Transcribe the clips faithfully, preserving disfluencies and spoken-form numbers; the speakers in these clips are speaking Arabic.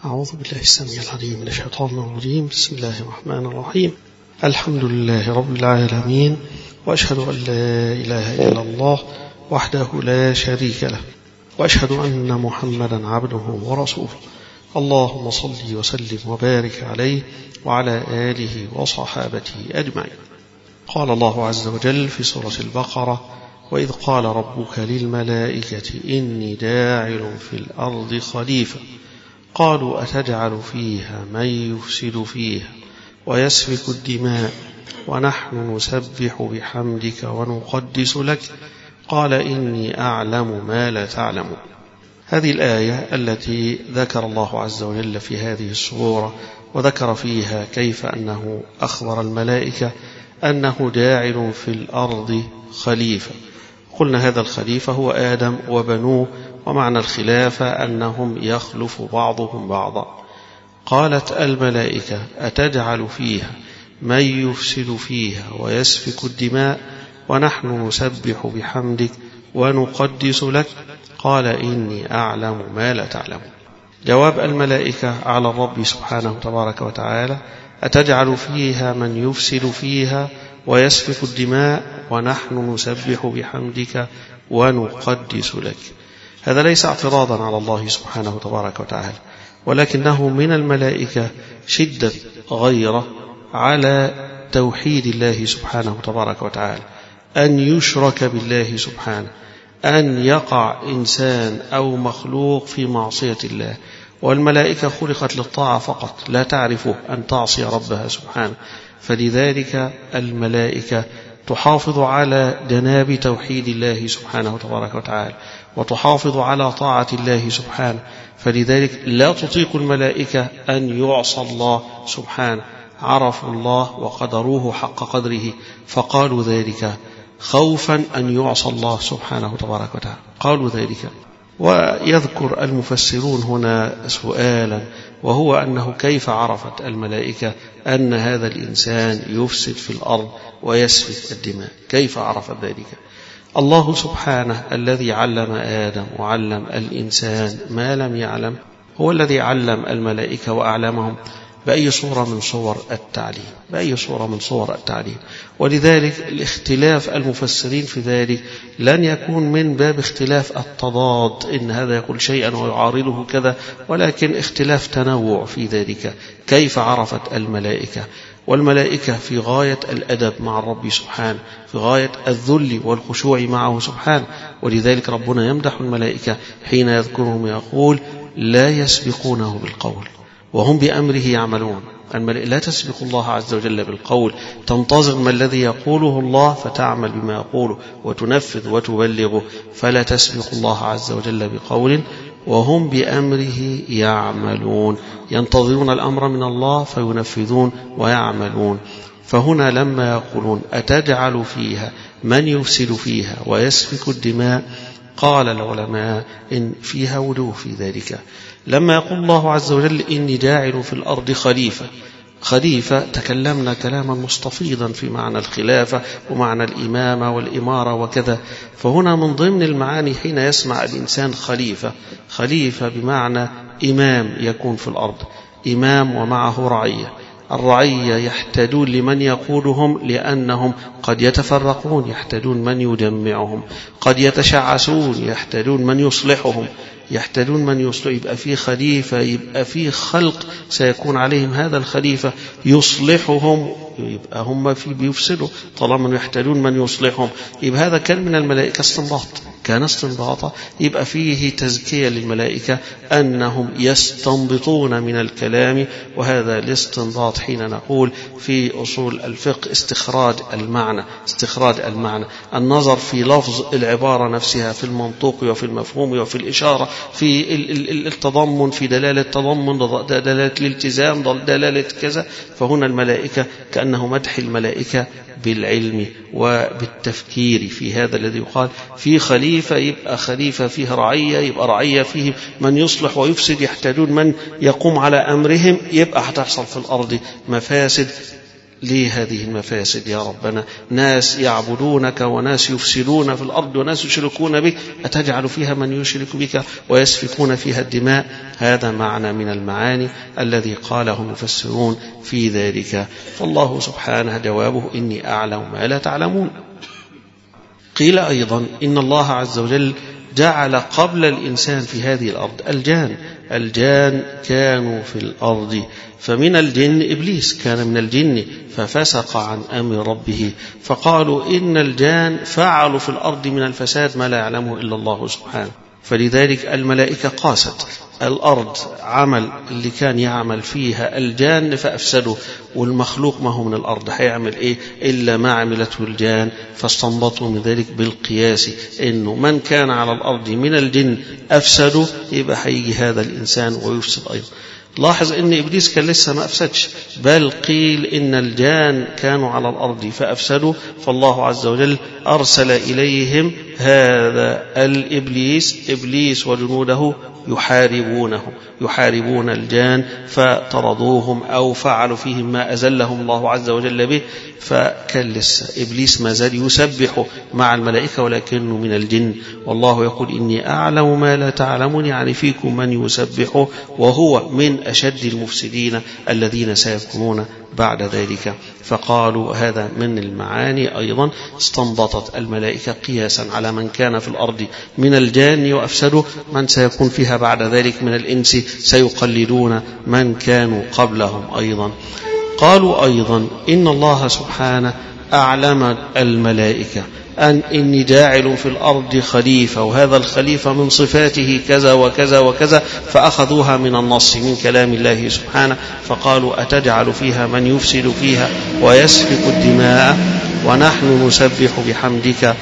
أعوذ بالله السميع العليم من الشيطان الرجيم. بسم الله الرحمن الرحيم. الحمد لله رب العالمين، وأشهد أن لا إله إلا الله وحده لا شريك له، وأشهد أن محمدا عبده ورسوله. اللهم صل وسلم وبارك عليه وعلى آله وصحابته أجمعين. قال الله عز وجل في سورة البقرة: وإذ قال ربك للملائكة إني داعل في الأرض خليفة قالوا أتجعل فيها من يفسد فيها ويسفك الدماء ونحن نسبح بحمدك ونقدس لك قال إني أعلم ما لا تعلمون. هذه الآية التي ذكر الله عز وجل في هذه السورة وذكر فيها كيف أنه أخبر الملائكة أنه داعل في الأرض خليفة. قلنا هذا الخليفة هو آدم وبنوه، ومعنى الخلافة أنهم يخلف بعضهم بعضا. قالت الملائكة أتجعل فيها من يفسد فيها ويسفك الدماء ونحن نسبح بحمدك ونقدس لك قال إني أعلم ما لا تعلمون. جواب الملائكة على الرب سبحانه تبارك وتعالى: أتجعل فيها من يفسد فيها ويسفك الدماء ونحن نسبح بحمدك ونقدس لك. هذا ليس اعتراضا على الله سبحانه تبارك وتعالى، ولكنه من الملائكة شدة غيرة على توحيد الله سبحانه تبارك وتعالى، أن يشرك بالله سبحانه، أن يقع إنسان أو مخلوق في معصية الله. والملائكة خلقت للطاعة فقط، لا تعرف أن تعصي ربها سبحانه، فلذلك الملائكة تحافظ على جناب توحيد الله سبحانه تبارك وتعالى، وتحافظ على طاعة الله سبحانه، فلذلك لا تطيق الملائكة أن يعصى الله سبحانه. عرفوا الله وقدروه حق قدره فقالوا ذلك خوفا أن يعصى الله سبحانه تبارك وتعالى، قالوا ذلك. ويذكر المفسرون هنا سؤالا، وهو أنه كيف عرفت الملائكة أن هذا الإنسان يفسد في الأرض ويسفك الدماء؟ كيف عرفت ذلك؟ الله سبحانه الذي علم آدم وعلم الإنسان ما لم يعلم هو الذي علم الملائكة وأعلمهم بأي صورة من صور التعليم، بأي صورة من صور التعليم. ولذلك الاختلاف المفسرين في ذلك لن يكون من باب اختلاف التضاد، إن هذا يقول شيئا ويعارضه كذا، ولكن اختلاف تنوع في ذلك. كيف عرفت الملائكة؟ والملائكة في غاية الأدب مع الرب سبحانه، في غاية الذل والخشوع معه سبحانه. ولذلك ربنا يمدح الملائكة حين يذكرهم يقول لا يسبقونه بالقول وهم بأمره يعملون. الملائكة لا تسبق الله عز وجل بالقول، تنتظر ما الذي يقوله الله فتعمل بما يقوله وتنفذ وتبلغه، فلا تسبق الله عز وجل بقول وهم بأمره يعملون، ينتظرون الأمر من الله فينفذون ويعملون. فهنا لما يقولون أتجعل فيها من يفسد فيها ويسفك الدماء، قال العلماء إن فيها وجوه في ذلك. لما يقول الله عز وجل إني جاعل في الأرض خليفة، خليفة تكلمنا كلاما مستفيضا في معنى الخلافة ومعنى الإمامة والإمارة وكذا. فهنا من ضمن المعاني حين يسمع الإنسان خليفة، خليفة بمعنى إمام يكون في الأرض، إمام ومعه رعية. الرعية يحتاجون لمن يقودهم لأنهم قد يتفرقون، يحتاجون من يجمعهم، قد يتشعثون، يحتاجون من يصلحهم، يحتاجون من يصلح. يبقى فيه خليفة، يبقى فيه خلق سيكون عليهم هذا الخليفة يصلحهم، يبقى هم في بيفسدوا طالما يحتاجون من يصلحهم. يبقى هذا كان من الملائكة استنباط، كان استنباطا. يبقى فيه تزكية للملائكة أنهم يستنبطون من الكلام، وهذا الاستنباط حين نقول في أصول الفقه استخراج المعنى، استخراج المعنى، النظر في لفظ العبارة نفسها، في المنطوق وفي المفهوم وفي الإشارة، في التضمن، في دلالة التضمن، دلالة الالتزام، دلالة كذا. فهنا الملائكة كأنه مدح الملائكة بالعلم وبالتفكير في هذا الذي يقال في خليفة. يبقى خليفة فيه رعية، يبقى رعية فيه من يصلح ويفسد، يحتاجون من يقوم على أمرهم، يبقى هتحصل في الأرض مفاسد ليه هذه المفاسد يا ربنا؟ ناس يعبدونك وناس يفسدون في الأرض وناس يشركون بك، أتجعل فيها من يشرك بك ويسفكون فيها الدماء؟ هذا معنى من المعاني الذي قاله المفسرون في ذلك. فالله سبحانه جوابه إني أعلم ما لا تعلمون. قيل أيضا إن الله عز وجل جعل قبل الإنسان في هذه الأرض الجان. الجان كانوا في الأرض، فمن الجن إبليس كان من الجن ففسق عن أمر ربه، فقالوا إن الجان فعلوا في الأرض من الفساد ما لا يعلمه إلا الله سبحانه. فلذلك الملائكة قاست الأرض عمل اللي كان يعمل فيها الجان فأفسدوا، والمخلوق ما هو من الأرض هيعمل إيه إلا ما عملته الجان، فاستنبطوا من ذلك بالقياس إنه من كان على الأرض من الجن أفسدوا، يبقى هيجي هذا الإنسان ويفسد أيضا. لاحظ ان إبليس كان لسه ما أفسدش، بل قيل إن الجان كانوا على الأرض فأفسدوا، فالله عز وجل أرسل إليهم هذا الإبليس، إبليس وجنوده يحاربونه يحاربون الجان فطردوهم أو فعلوا فيهم ما أزلهم الله عز وجل به. فكان لسه إبليس ما زال يسبح مع الملائكة ولكنه من الجن، والله يقول إني أعلم ما لا تعلمون، يعني فيكم من يسبح وهو من أشد المفسدين الذين سيكونون بعد ذلك. فقالوا هذا من المعاني أيضا استنبطت الملائكة قياسا على من كان في الأرض من الجان وأفسدوا، من سيكون فيها بعد ذلك من الإنس سيقلدون من كانوا قبلهم أيضا. قالوا أيضا إن الله سبحانه أعلم الملائكة أن إني جاعل في الأرض خليفة، وهذا الخليفة من صفاته كذا وكذا وكذا، فأخذوها من النص من كلام الله سبحانه، فقالوا أتجعل فيها من يفسد فيها ويسفك الدماء ونحن نسبح بحمدك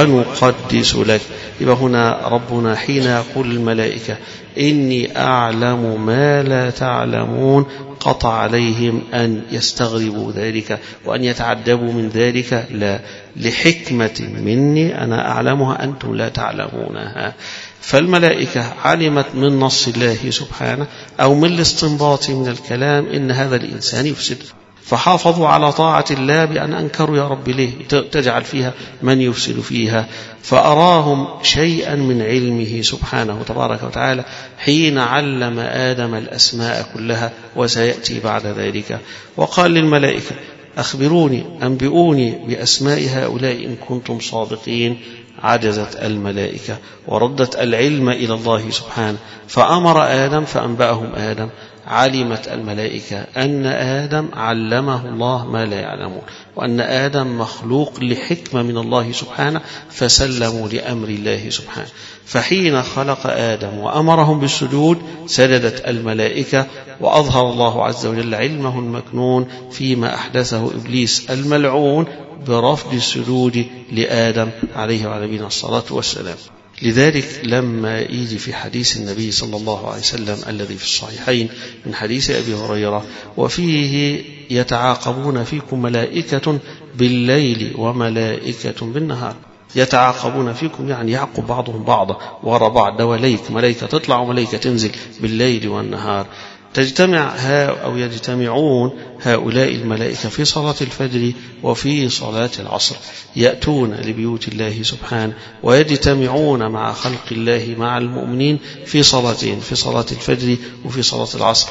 ونقدس لك. يبقى هنا ربنا حين يقول الملائكة إني أعلم ما لا تعلمون، قطع عليهم أن يستغربوا ذلك وأن يتعجبوا من ذلك، لا، لحكمة مني أنا أعلمها أنتم لا تعلمونها. فالملائكة علمت من نص الله سبحانه أو من الاستنباط من الكلام إن هذا الإنسان يفسد، فحافظوا على طاعة الله بأن أنكروا يا رب ليه تجعل فيها من يفسد فيها، فأراهم شيئا من علمه سبحانه تبارك وتعالى حين علم آدم الأسماء كلها، وسيأتي بعد ذلك. وقال للملائكة أخبروني أنبئوني بأسماء هؤلاء إن كنتم صادقين. عجزت الملائكة وردت العلم إلى الله سبحانه، فأمر آدم فأنبأهم آدم. علمت الملائكة أن آدم علمه الله ما لا يعلمون، وأن آدم مخلوق لحكمة من الله سبحانه، فسلموا لأمر الله سبحانه. فحين خلق آدم وأمرهم بالسجود سجدت الملائكة، وأظهر الله عز وجل علمه المكنون فيما أحدثه إبليس الملعون برفض السجود لآدم عليه وعلى نبينا الصلاة والسلام. لذلك لما يجي في حديث النبي صلى الله عليه وسلم الذي في الصحيحين من حديث أبي هريرة وفيه يتعاقبون فيكم ملائكة بالليل وملائكة بالنهار، يتعاقبون فيكم يعني يعقب بعضهم بعضا وراء بعض، دواليك ملائكة تطلع وملائكة تنزل بالليل والنهار. تجتمع ها أو يجتمعون هؤلاء الملائكة في صلاة الفجر وفي صلاة العصر، يأتون لبيوت الله سبحانه ويجتمعون مع خلق الله مع المؤمنين في صلاتين، في صلاة الفجر وفي صلاة العصر.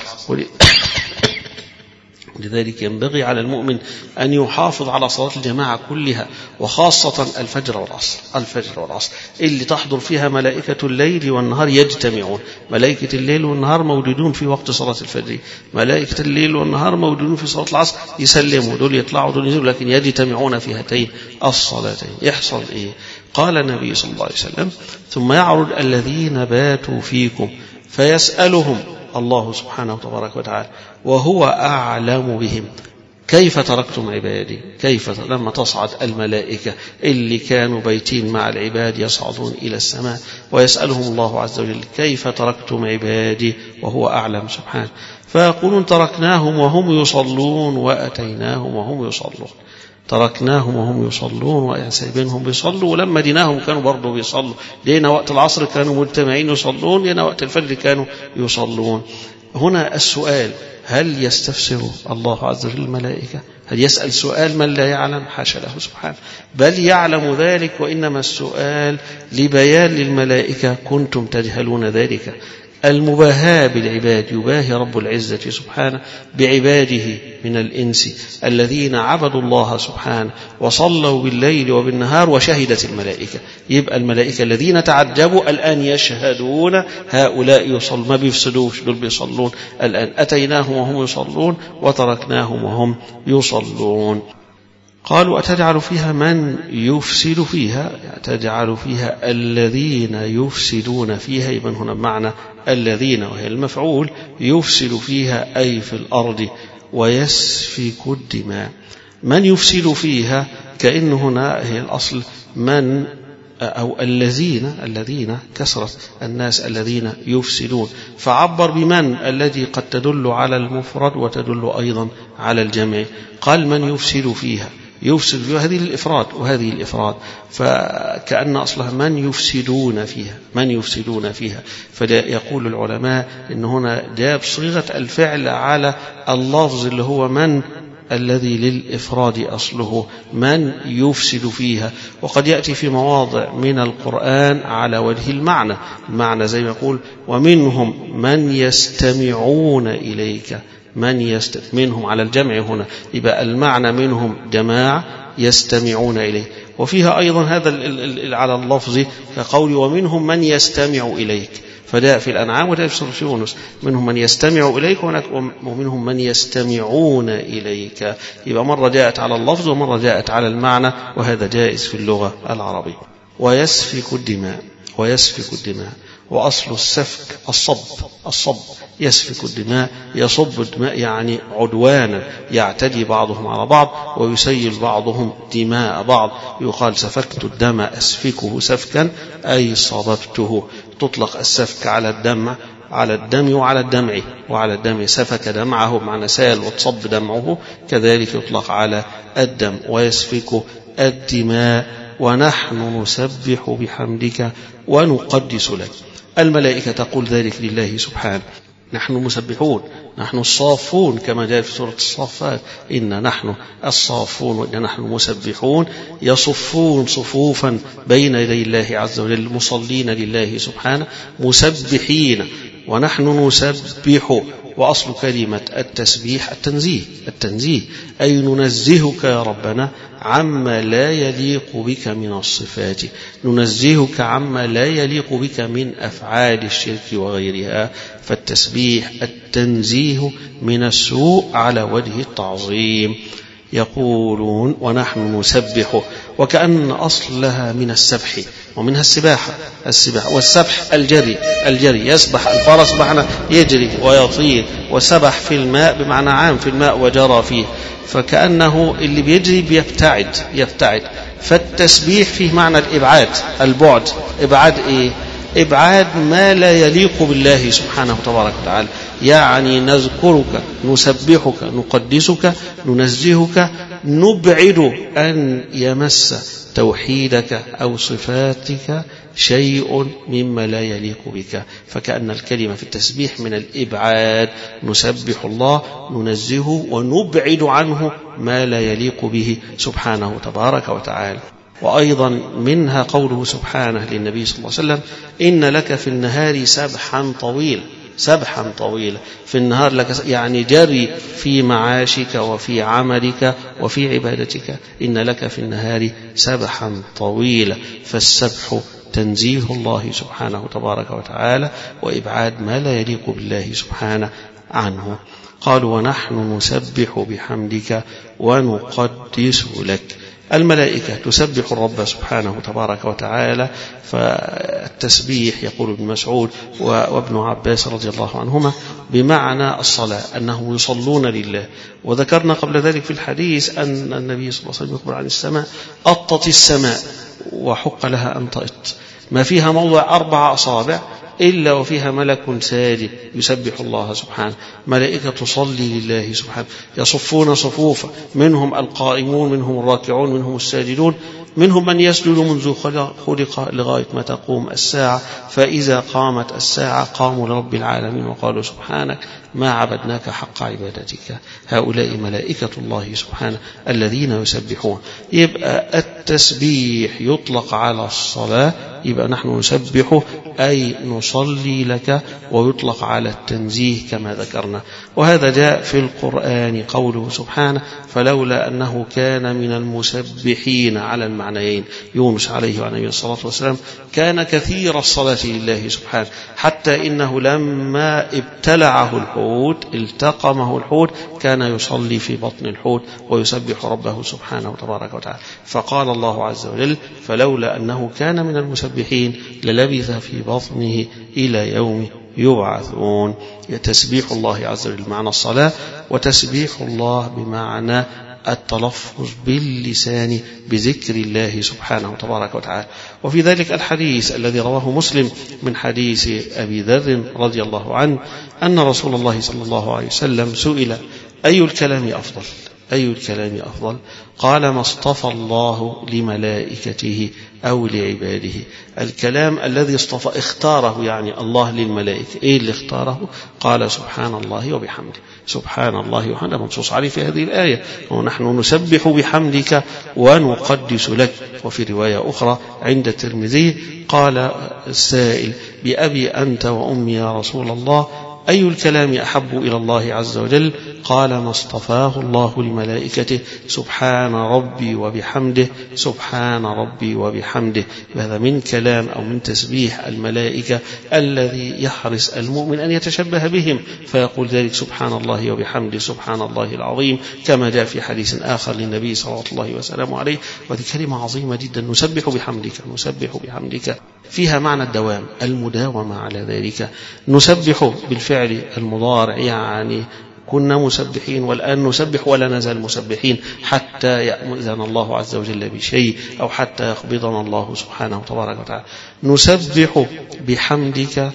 لذلك ينبغي على المؤمن أن يحافظ على صلاة الجماعة كلها، وخاصة الفجر والعصر. الفجر والعصر اللي تحضر فيها ملائكة الليل والنهار يجتمعون، ملائكة الليل والنهار موجودون في وقت صلاة الفجر، ملائكة الليل والنهار موجودون في صلاة العصر، يسلموا دول يطلعوا دول ينزلوا، لكن يجتمعون في هاتين الصلاتين. يحصل إيه؟ قال النبي صلى الله عليه وسلم ثم يعرض الذين باتوا فيكم فيسألهم الله سبحانه وتبارك وتعالى وهو أعلم بهم كيف تركتم عبادي. كيف لما تصعد الملائكة اللي كانوا بيتين مع العباد يصعدون إلى السماء ويسألهم الله عز وجل كيف تركتم عبادي وهو أعلم سبحانه، فيقولون تركناهم وهم يصلون وأتيناهم وهم يصلون. تركناهم وهم يصلون وسايبينهم بيصلوا، ولما ديناهم كانوا برضو بيصلوا، لينا وقت العصر كانوا مجتمعين يصلون، لينا وقت الفجر كانوا يصلون. هنا السؤال هل يستفسر الله عز وجل الملائكة؟ هل يسأل سؤال من لا يعلم؟ حاشا له سبحانه، بل يعلم ذلك، وإنما السؤال لبيان للملائكة كنتم تجهلون ذلك. المباهاة بالعباد، يباهي رب العزة سبحانه بعباده من الإنس الذين عبدوا الله سبحانه وصلوا بالليل وبالنهار وشهدت الملائكة. يبقى الملائكة الذين تعجبوا الآن يشهدون هؤلاء يصلون، ما بيفسدوش، دول بيصلون الآن. أتيناهم وهم يصلون وتركناهم وهم يصلون. قالوا أتجعل فيها من يفسد فيها، تجعل فيها الذين يفسدون فيها، يبقى هنا بمعنى الذين وهي المفعول، يفسد فيها أي في الأرض ويسفك الدماء. من يفسد فيها كأن هنا هي الأصل من أو الذين، الذين كسرت الناس الذين يفسدون، فعبر بمن الذي قد تدل على المفرد وتدل أيضا على الجمع. قال من يفسد فيها، يفسد فيها هذه الإفراد وهذه الإفراد، فكأن أصلها من يفسدون فيها، من يفسدون فيها. فيقول العلماء إن هنا جاب صيغة الفعل على اللفظ اللي هو من الذي للإفراد أصله، من يفسد فيها. وقد يأتي في مواضع من القرآن على وجه المعنى، المعنى زي ما يقول ومنهم من يستمعون إليك، من يست... منهم على الجمع هنا، يبقى المعنى منهم جماعة يستمعون إليه. وفيها أيضا هذا ال... على اللفظ كقول ومنهم من يستمع إليك، فده في الأنعام وده في سورة يونس، منهم من يستمع إليك ومنهم من يستمعون إليك. يبقى مرة جاءت على اللفظ ومرة جاءت على المعنى، وهذا جائز في اللغة العربية. ويسفك الدماء، ويسفك الدماء، وأصل السفك الصب، الصب يسفك الدماء، يصب الدماء يعني عدوانا، يعتدي بعضهم على بعض ويسيل بعضهم دماء بعض. يقال سفكت الدم أسفكه سفكا أي صببته. تطلق السفك على الدم، على الدم وعلى الدمع، وعلى الدم سفك دمعه بمعنى سال وتصب دمعه، كذلك يطلق على الدم. ويسفك الدماء ونحن نسبح بحمدك ونقدس لك. الملائكة تقول ذلك لله سبحانه، نحن مسبحون، نحن الصافون كما جاء في سورة الصافات، إن نحن الصافون وإن نحن مسبحون. يصفون صفوفا بين يدي الله عز وجل، مصلين لله سبحانه مسبحين، ونحن نسبح. وأصل كلمة التسبيح التنزيه، التنزيه أي ننزهك يا ربنا عما لا يليق بك من الصفات، ننزهك عما لا يليق بك من أفعال الشرك وغيرها. فالتسبيح التنزيه من السوء على وجه التعظيم. يقولون ونحن نسبح، وكأن أصلها من السبح ومنها السباحة، السباحة والسبح الجري، الجري يسبح الفرس بمعنى يجري ويطير، وسبح في الماء بمعنى عام في الماء وجرى فيه، فكأنه اللي بيجري بيبتعد يبتعد. فالتسبيح فيه معنى الإبعاد، البعد. إبعاد إيه؟ إبعاد ما لا يليق بالله سبحانه وتبارك وتعالى، يعني نذكرك، نسبحك، نقدسك، ننزهك، نبعد أن يمس توحيدك أو صفاتك شيء مما لا يليق بك. فكأن الكلمة في التسبيح من الإبعاد، نسبح الله، ننزهه ونبعد عنه ما لا يليق به سبحانه تبارك وتعالى. وأيضا منها قوله سبحانه للنبي صلى الله عليه وسلم إن لك في النهار سبحا طويلا، سبحا طويلا في النهار لك، يعني جري في معاشك وفي عملك وفي عبادتك، إن لك في النهار سبحا طويلا. فالسبح تنزيه الله سبحانه تبارك وتعالى وإبعاد ما لا يليق بالله سبحانه عنه. قالوا ونحن نسبح بحمدك ونقدس لك. الملائكة تسبح الرب سبحانه تبارك وتعالى. فالتسبيح يقول ابن مسعود وابن عباس رضي الله عنهما بمعنى الصلاة، أنهم يصلون لله. وذكرنا قبل ذلك في الحديث أن النبي صلى الله عليه وسلم يخبر عن السماء أطت السماء وحق لها أن تأط، ما فيها موضع أربع أصابع إلا وفيها ملك ساجد يسبح الله سبحانه، ملائكة تصلي لله سبحانه، يصفون صفوفا، منهم القائمون، منهم الراكعون، منهم الساجدون، منهم من يسجد منذ خلق لغاية ما تقوم الساعة، فإذا قامت الساعة قاموا لرب العالمين وقالوا سبحانك ما عبدناك حق عبادتك. هؤلاء ملائكة الله سبحانه الذين يسبحون. يبقى التسبيح يطلق على الصلاة، يبقى نحن نسبح أي نصلي لك، ويطلق على التنزيه كما ذكرنا. وهذا جاء في القرآن قوله سبحانه فلولا أنه كان من المسبحين على المعنيين. يونس عليه وعليه الصلاة والسلام كان كثير الصلاة لله سبحانه، حتى إنه لما ابتلعه الحوت التقمه الحوت كان يصلي في بطن الحوت ويسبح ربه سبحانه تبارك وتعالى. فقال الله عز وجل فلولا أنه كان من المسبحين للبث في بطنه إلى يوم يبعثون. تسبيح الله عز وجل بمعنى الصلاة، وتسبيح الله بمعنى التلفظ باللسان بذكر الله سبحانه تبارك وتعالى. وفي ذلك الحديث الذي رواه مسلم من حديث أبي ذر رضي الله عنه أن رسول الله صلى الله عليه وسلم سئل أي الكلام أفضل أي الكلام أفضل قال ما اصطفى الله لملائكته أو لعباده. الكلام الذي اصطفى اختاره يعني الله للملائكة. إيه اللي اختاره؟ قال سبحان الله وبحمده. سبحان الله وحمده منصوص عليه في هذه الآية، ونحن نسبح بحمدك ونقدس لك. وفي رواية أخرى عند الترمذي قال السائل بأبي أنت وأمي يا رسول الله أي الكلام أحب إلى الله عز وجل؟ قال ما اصطفاه الله لملائكته سبحان ربي وبحمده سبحان ربي وبحمده. هذا من كلام أو من تسبيح الملائكة الذي يحرص المؤمن أن يتشبه بهم، فيقول ذلك سبحان الله وبحمده سبحان الله العظيم، كما جاء في حديث آخر للنبي صلى الله عليه وسلم عليه. وهذه كلمة عظيمة جدا، نسبح بحمدك نسبح بحمدك، فيها معنى الدوام، المداومة على ذلك. نسبح بالفعل المضارع، يعني كنا مسبحين والآن نسبح ولا نزال مسبحين حتى يأذن الله عز وجل بشيء أو حتى يقبضنا الله سبحانه تبارك وتعالى. نسبح بحمدك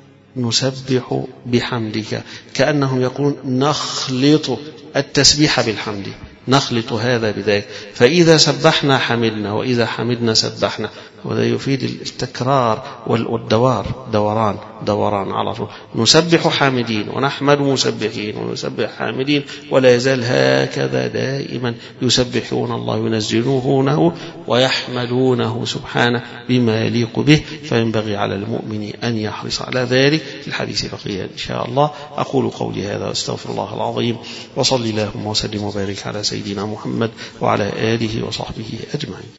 نسبح بحمدك كأنهم يقولون نخلط التسبيح بالحمد، نخلط هذا بذلك، فإذا سبحنا حمدنا وإذا حمدنا سبحنا. وهذا يفيد التكرار والدوار، دوران دوران على طول. نسبح حامدين ونحمد مسبحين ونسبح حامدين، ولا يزال هكذا دائما يسبحون الله ينزلونه ويحمدونه سبحانه بما يليق به. فينبغي على المؤمن أن يحرص على ذلك. في الحديث بقية إن شاء الله. أقول قولي هذا واستغفر الله العظيم، وصلي اللهم وسلم وبارك على سيدنا محمد وعلى آله وصحبه أجمعين.